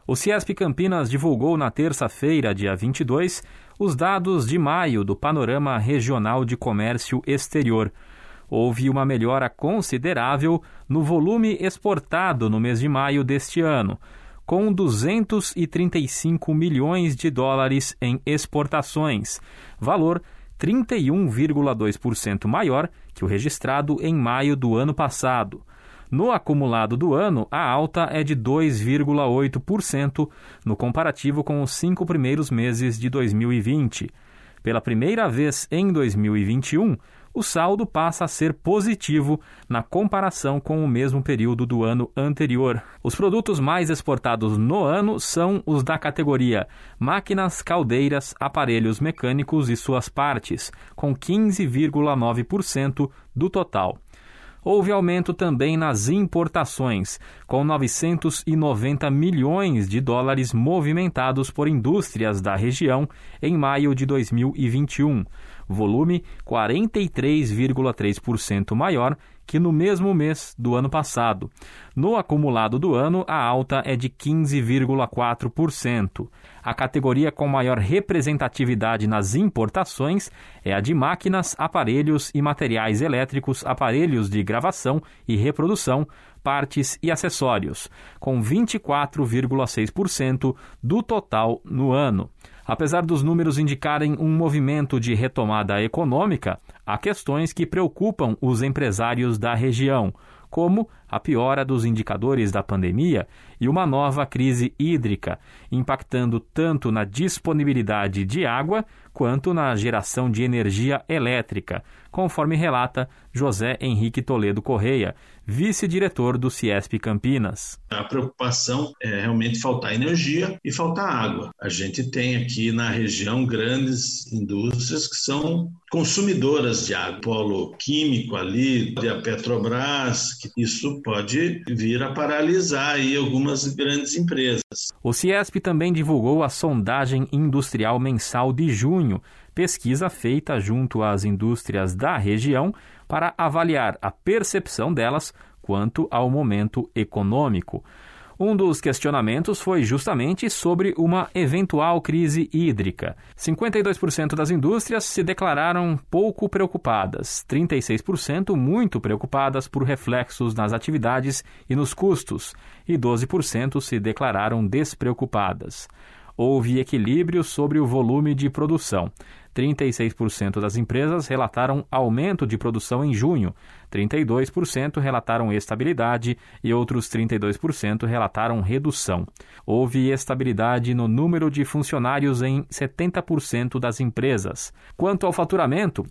O Ciesp Campinas divulgou na terça-feira, dia 22, os dados de maio do Panorama Regional de Comércio Exterior. Houve uma melhora considerável no volume exportado no mês de maio deste ano, com 235 milhões de dólares em exportações, valor 31,2% maior que o registrado em maio do ano passado. No acumulado do ano, a alta é de 2,8% no comparativo com os 5 primeiros meses de 2020. Pela primeira vez em 2021, o saldo passa a ser positivo na comparação com o mesmo período do ano anterior. Os produtos mais exportados no ano são os da categoria máquinas, caldeiras, aparelhos mecânicos e suas partes, com 15,9% do total. Houve aumento também nas importações, com 990 milhões de dólares movimentados por indústrias da região em maio de 2021, volume 43,3% maior que no mesmo mês do ano passado. No acumulado do ano, a alta é de 15,4%. A categoria com maior representatividade nas importações é a de máquinas, aparelhos e materiais elétricos, aparelhos de gravação e reprodução, partes e acessórios, com 24,6% do total no ano. Apesar dos números indicarem um movimento de retomada econômica, há questões que preocupam os empresários da região, como a piora dos indicadores da pandemia e uma nova crise hídrica, impactando tanto na disponibilidade de água quanto na geração de energia elétrica, conforme relata José Henrique Toledo Correia, vice-diretor do Ciesp Campinas. A preocupação é realmente faltar energia e faltar água. A gente tem aqui na região grandes indústrias que são consumidoras de água. Polo químico ali, a Petrobras, que isso pode vir a paralisar aí algumas grandes empresas. O Ciesp também divulgou a sondagem industrial mensal de junho, pesquisa feita junto às indústrias da região para avaliar a percepção delas quanto ao momento econômico. Um dos questionamentos foi justamente sobre uma eventual crise hídrica. 52% das indústrias se declararam pouco preocupadas, 36% muito preocupadas por reflexos nas atividades e nos custos, e 12% se declararam despreocupadas. Houve equilíbrio sobre o volume de produção. 36% das empresas relataram aumento de produção em junho, 32% relataram estabilidade e outros 32% relataram redução. Houve estabilidade no número de funcionários em 70% das empresas. Quanto ao faturamento,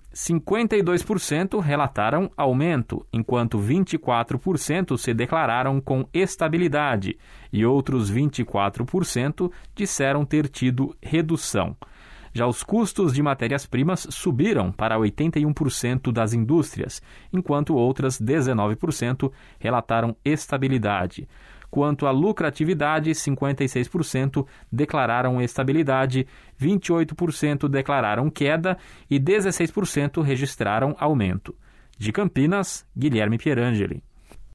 52% relataram aumento, enquanto 24% se declararam com estabilidade e outros 24% disseram ter tido redução. Já os custos de matérias-primas subiram para 81% das indústrias, enquanto outras 19% relataram estabilidade. Quanto à lucratividade, 56% declararam estabilidade, 28% declararam queda e 16% registraram aumento. De Campinas, Guilherme Pierangeli.